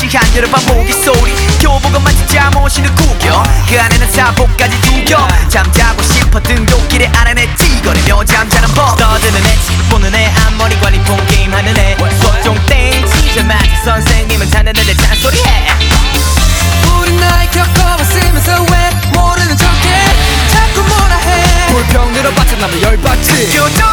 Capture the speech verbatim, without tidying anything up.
한여름밤 모기 소리 교복은 진짜 모시는 구겨 그 안에는 사복까지 두겨 잠자고 싶어 등굣길에 아래내 찌거리며 잠자는 법 떠드는 애 보는 애 앞머리 관리 폰 게임하는 애 소통 땡치자마자 선생님은 자는 애들 잔소리해 우린 나이 겪어봤으면서 왜 모르는 척해 자꾸 뭐라 해 불평 들어봤자 나도 열받지 교정